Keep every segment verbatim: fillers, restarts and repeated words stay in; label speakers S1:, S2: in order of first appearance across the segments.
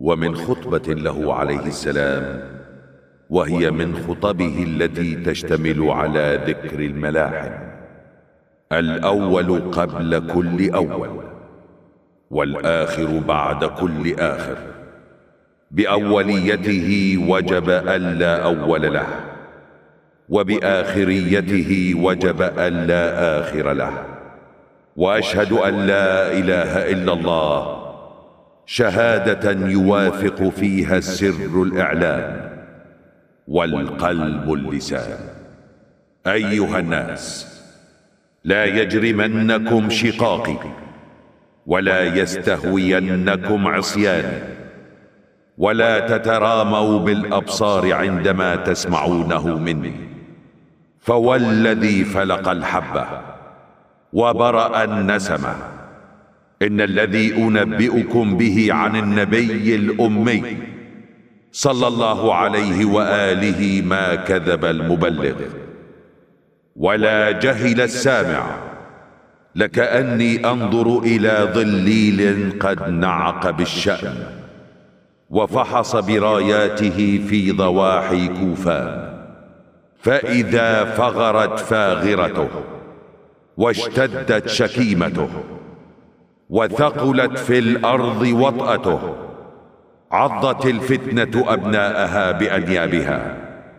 S1: ومن خطبة له عليه السلام، وهي من خطبه التي تشتمل على ذكر الملاحم: الأول قبل كل أول، والآخر بعد كل آخر. بأوليته وجب ألا أول له، وبآخريته وجب ألا آخر له. وأشهد أن لا إله إلا الله شهادة يوافق فيها السر الإعلان والقلب اللسان. أيها الناس، لا يجرمنكم شقاقي، ولا يستهوينكم عصياني، ولا تتراموا بالأبصار عندما تسمعونه مني. فوالذي فلق الحبة وبرأ النسمة، إن الذي أنبئكم به عن النبي الأمي صلى الله عليه وآله ما كذب المبلغ ولا جهل السامع، لكأني أنظر إلى ظليل قد نعق بالشأن وفحص براياته في ضواحي كوفان، فإذا فغرت فاغرته واشتدت شكيمته وثقلت في الأرض وطأته، عضت الفتنة أبناءها بأنيابها،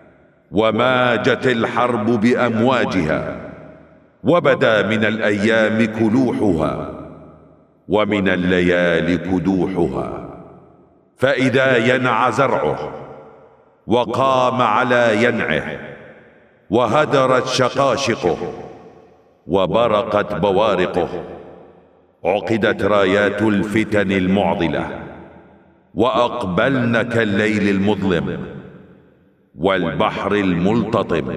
S1: وماجت الحرب بأمواجها، وبدا من الأيام كلوحها، ومن الليالي كدوحها. فإذا ينع زرعه وقام على ينعه، وهدرت شقاشقه وبرقت بوارقه، عقدت رايات الفتن المعضلة، وأقبلن كالليل المظلم والبحر الملتطم.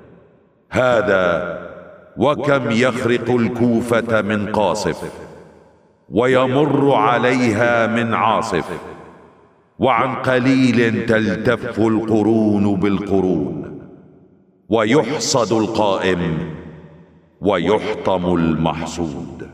S1: هذا وكم يخرق الكوفة من قاصف، ويمر عليها من عاصف، وعن قليل تلتف القرون بالقرون، ويحصد القائم ويحطم المحصود.